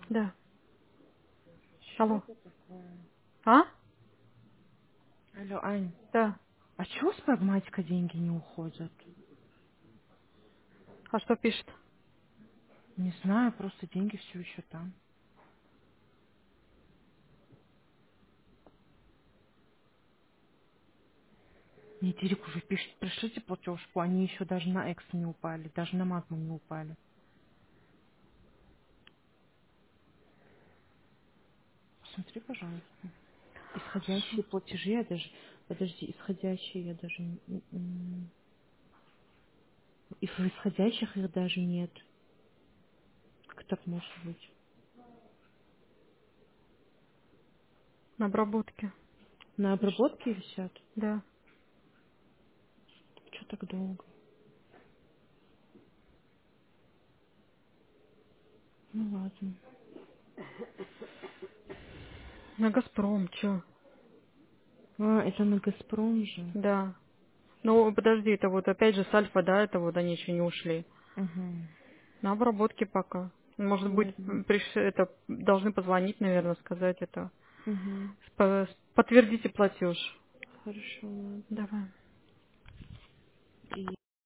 Да. Что Алло. это такое? А? Алло, Ань, Да. а чего с прагматика деньги не уходят? А что пишет? Не знаю, просто деньги все еще там. Мне Дирик уже пишет, пришлите платежку, они еще даже на Экс не упали, даже на Магму не упали. Посмотри, пожалуйста. Хорошо. Исходящие платежи, я даже... Подожди, исходящие я даже... И в исходящих их даже нет. Как так может быть? На обработке. На обработке висят? Да. Что так долго? Ну ладно. На Газпром, чё? А, это на Газпром же. Да. Ну, подожди, это вот опять же с Альфа, да, это вот они еще не ушли. Угу. На обработке пока. Может быть, Ладно. это должны позвонить, наверное, сказать это. Угу. Подтвердите платеж. Хорошо, ладно. Давай.